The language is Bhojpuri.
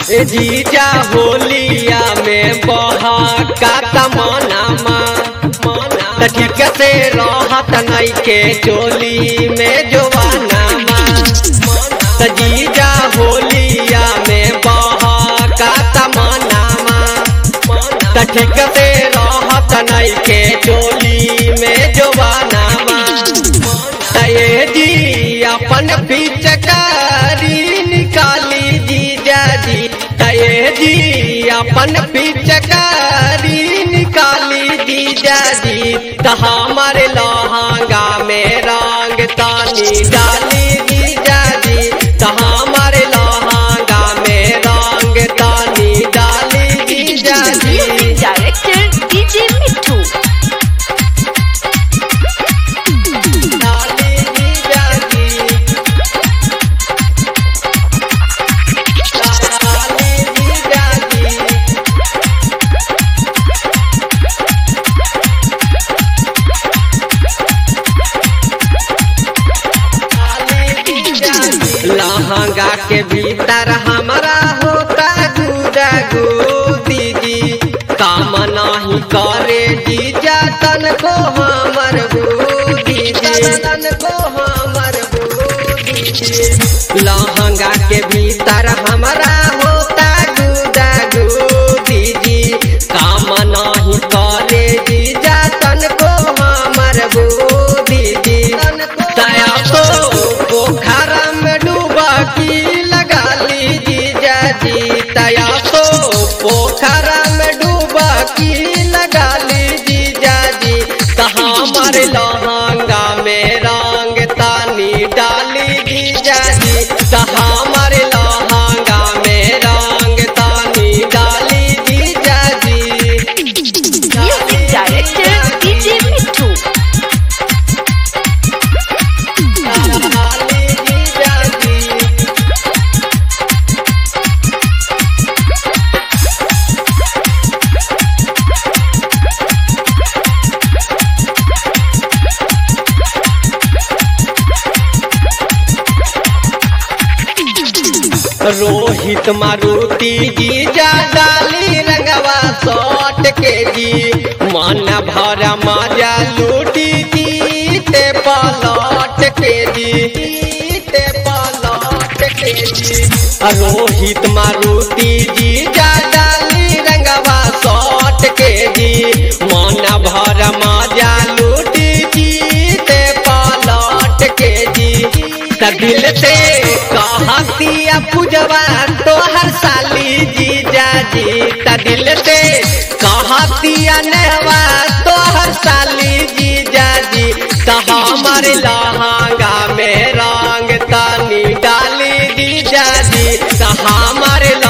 ए जीजा होलिया में बहका तमनामा ठीक से रहत नहीं के चोली में जोवानामा जीजा होलिया में बहका तमनामा ठीक से रहत नहीं के चोली में जोवानामा ये जी अपन पिचकारी निकाली जीजा जी ये जी अपन पिचकारी निकाली जीजा जी हमारे लहंगा में रंग तानी डाली जीजा जी हमारे लहंगा में रंग तानी डाली जीजा जी। डायरेक्टर डीजे मिट्ठू। लहंगा के भीतर हमारा होता गुदा गोदी जी काम नहीं करे जीजा तन को हमर गोदी जी तन को हमर गोदी जी लहंगा के भीतर हमारा होता गुदा गोदी जी काम नहीं करे जीजा तन को हमर गोदी जी दया तो पोखरा में डुबकी लगा ली जीजा जी तया तो पोखरा में डुबकी लगा ली जीजा जी हमारे लहंगा में रंग तानी डाली जीजा जी हमारे लहंगा में रंग तानी डाली जीजा जी। म्यूजिक डायरेक्टर डीजे मिट्ठू। रोहित मारुति जीजा डाली रंगवा सौट के जी मन भर मजा लूटी जी ते पलट के जी ते पलट के जी रोहित मारुति जीजा डाली रंगवा सौट के जी मन भर मजा लूटी जी ते पलट के जी दिल से कहतिया पूजवा तोहर साली जीजा जी दिल से कहतिया नेहवा तोहर साली जीजा जी हमारे लहंगा में रंग तानी डाली जीजा जी हमारे